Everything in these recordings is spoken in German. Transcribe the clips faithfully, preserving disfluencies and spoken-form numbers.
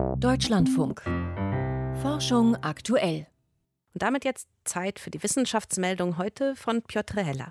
Deutschlandfunk. Forschung aktuell. Und damit jetzt Zeit für die Wissenschaftsmeldung heute von Piotr Heller.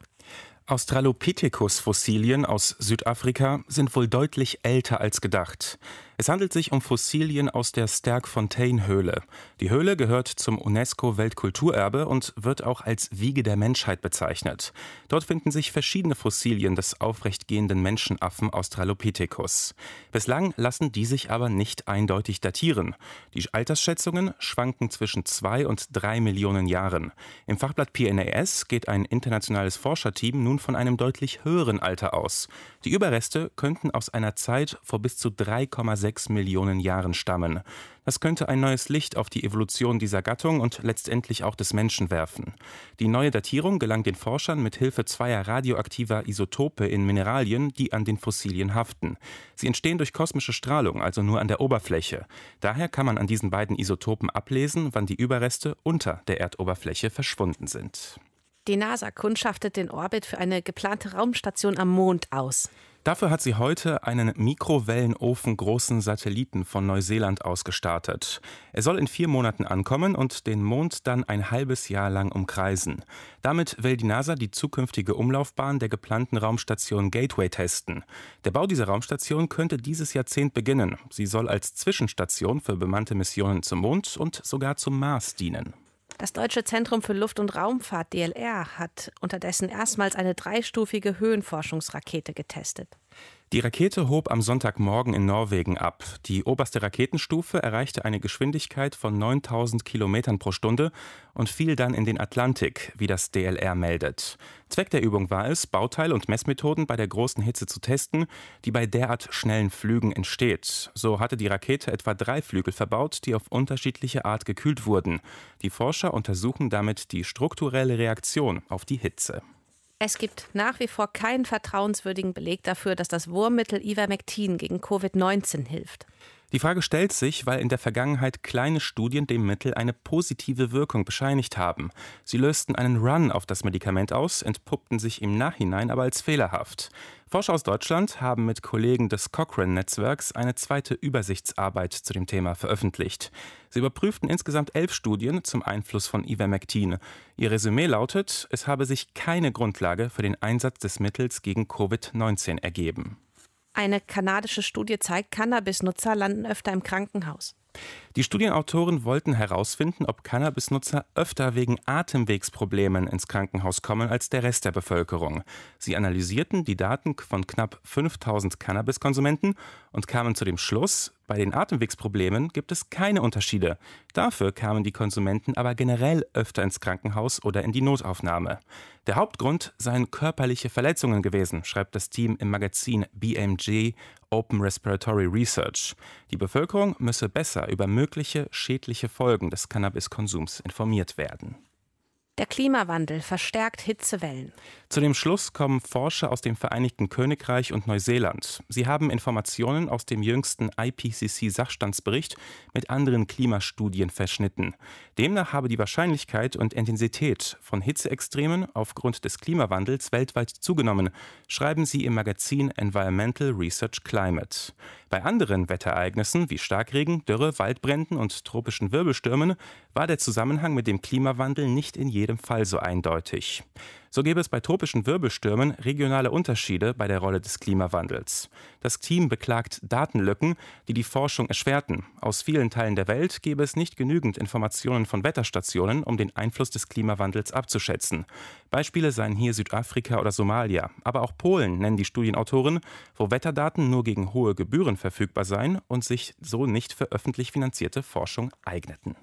Australopithecus-Fossilien aus Südafrika sind wohl deutlich älter als gedacht. Es handelt sich um Fossilien aus der Sterkfontein-Höhle. Die Höhle gehört zum UNESCO-Weltkulturerbe und wird auch als Wiege der Menschheit bezeichnet. Dort finden sich verschiedene Fossilien des aufrechtgehenden Menschenaffen Australopithecus. Bislang lassen die sich aber nicht eindeutig datieren. Die Altersschätzungen schwanken zwischen zwei und drei Millionen Jahren. Im Fachblatt P N A S geht ein internationales Forscherteam nun von einem deutlich höheren Alter aus. Die Überreste könnten aus einer Zeit vor bis zu drei Komma sechs Millionen Jahren stammen. Das könnte ein neues Licht auf die Evolution dieser Gattung und letztendlich auch des Menschen werfen. Die neue Datierung gelang den Forschern mit Hilfe zweier radioaktiver Isotope in Mineralien, die an den Fossilien haften. Sie entstehen durch kosmische Strahlung, also nur an der Oberfläche. Daher kann man an diesen beiden Isotopen ablesen, wann die Überreste unter der Erdoberfläche verschwunden sind. Die NASA kundschaftet den Orbit für eine geplante Raumstation am Mond aus. Dafür hat sie heute einen Mikrowellenofen-großen Satelliten von Neuseeland aus gestartet. Er soll in vier Monaten ankommen und den Mond dann ein halbes Jahr lang umkreisen. Damit will die NASA die zukünftige Umlaufbahn der geplanten Raumstation Gateway testen. Der Bau dieser Raumstation könnte dieses Jahrzehnt beginnen. Sie soll als Zwischenstation für bemannte Missionen zum Mond und sogar zum Mars dienen. Das Deutsche Zentrum für Luft- und Raumfahrt D L R hat unterdessen erstmals eine dreistufige Höhenforschungsrakete getestet. Die Rakete hob am Sonntagmorgen in Norwegen ab. Die oberste Raketenstufe erreichte eine Geschwindigkeit von neuntausend Kilometern pro Stunde und fiel dann in den Atlantik, wie das D L R meldet. Zweck der Übung war es, Bauteile und Messmethoden bei der großen Hitze zu testen, die bei derart schnellen Flügen entsteht. So hatte die Rakete etwa drei Flügel verbaut, die auf unterschiedliche Art gekühlt wurden. Die Forscher untersuchen damit die strukturelle Reaktion auf die Hitze. Es gibt nach wie vor keinen vertrauenswürdigen Beleg dafür, dass das Wurmmittel Ivermectin gegen Covid neunzehn hilft. Die Frage stellt sich, weil in der Vergangenheit kleine Studien dem Mittel eine positive Wirkung bescheinigt haben. Sie lösten einen Run auf das Medikament aus, entpuppten sich im Nachhinein aber als fehlerhaft. Forscher aus Deutschland haben mit Kollegen des Cochrane-Netzwerks eine zweite Übersichtsarbeit zu dem Thema veröffentlicht. Sie überprüften insgesamt elf Studien zum Einfluss von Ivermectin. Ihr Resümee lautet, es habe sich keine Grundlage für den Einsatz des Mittels gegen Covid neunzehn ergeben. Eine kanadische Studie zeigt, Cannabisnutzer landen öfter im Krankenhaus. Die Studienautoren wollten herausfinden, ob Cannabisnutzer öfter wegen Atemwegsproblemen ins Krankenhaus kommen als der Rest der Bevölkerung. Sie analysierten die Daten von knapp fünftausend Cannabiskonsumenten und kamen zu dem Schluss, bei den Atemwegsproblemen gibt es keine Unterschiede. Dafür kamen die Konsumenten aber generell öfter ins Krankenhaus oder in die Notaufnahme. Der Hauptgrund seien körperliche Verletzungen gewesen, schreibt das Team im Magazin B M G Open Respiratory Research. Die Bevölkerung müsse besser über mögliche schädliche Folgen des Cannabiskonsums informiert werden. Der Klimawandel verstärkt Hitzewellen. Zu dem Schluss kommen Forscher aus dem Vereinigten Königreich und Neuseeland. Sie haben Informationen aus dem jüngsten I P C C-Sachstandsbericht mit anderen Klimastudien verschnitten. Demnach habe die Wahrscheinlichkeit und Intensität von Hitzeextremen aufgrund des Klimawandels weltweit zugenommen, schreiben sie im Magazin Environmental Research Climate. Bei anderen Wetterereignissen wie Starkregen, Dürre, Waldbränden und tropischen Wirbelstürmen war der Zusammenhang mit dem Klimawandel nicht in jedem Fall so eindeutig. So gäbe es bei tropischen Wirbelstürmen regionale Unterschiede bei der Rolle des Klimawandels. Das Team beklagt Datenlücken, die die Forschung erschwerten. Aus vielen Teilen der Welt gäbe es nicht genügend Informationen von Wetterstationen, um den Einfluss des Klimawandels abzuschätzen. Beispiele seien hier Südafrika oder Somalia. Aber auch Polen nennen die Studienautoren, wo Wetterdaten nur gegen hohe Gebühren verfügbar seien und sich so nicht für öffentlich finanzierte Forschung eigneten.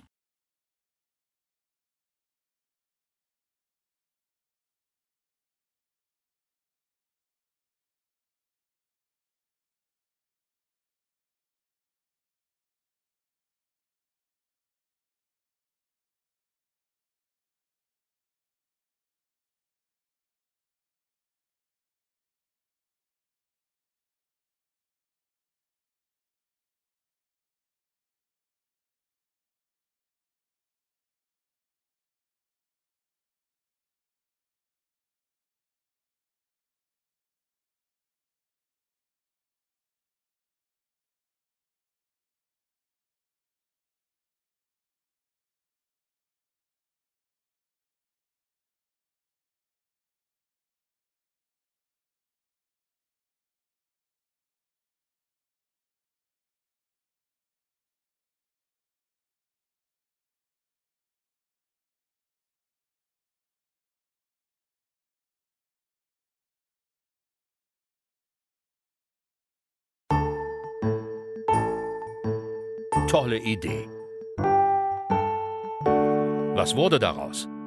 tolle Idee. Was wurde daraus?